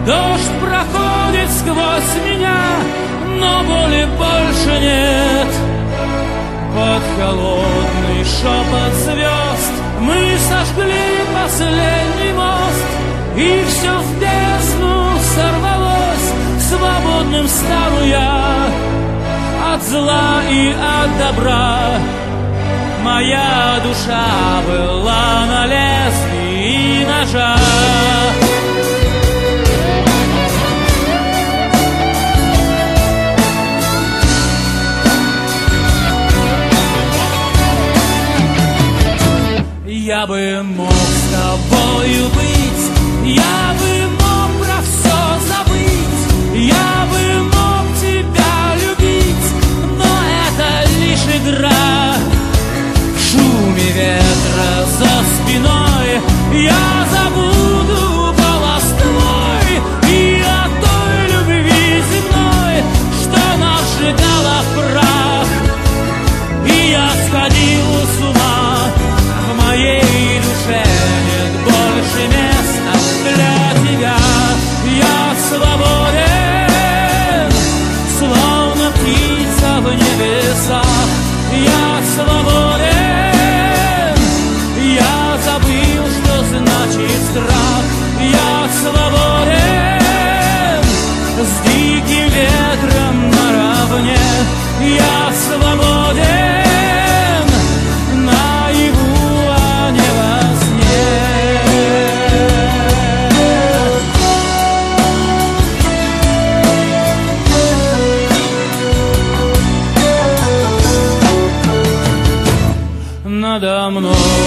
Дождь проходит сквозь меня, но боли больше нет. Под холодный шепот звезд мы сожгли последний мост, и все в бездну сорвалось, свободным стану я от зла и от добра. Моя душа была на лезвии ножа. Я бы мог с тобою быть, я бы мог про все забыть, я бы мог тебя любить, но это лишь игра. В шуме ветра за спиной я забуду голос твой и о той любви земной, что нас сжигала в прах. И я сходил с ума. В моей душе нет больше места для тебя. Я свободен, словно птица в небесах. Я свободен, я забыл, что значит страх. Я свободен, с диким ветром наравне. Я свободен. Надо мной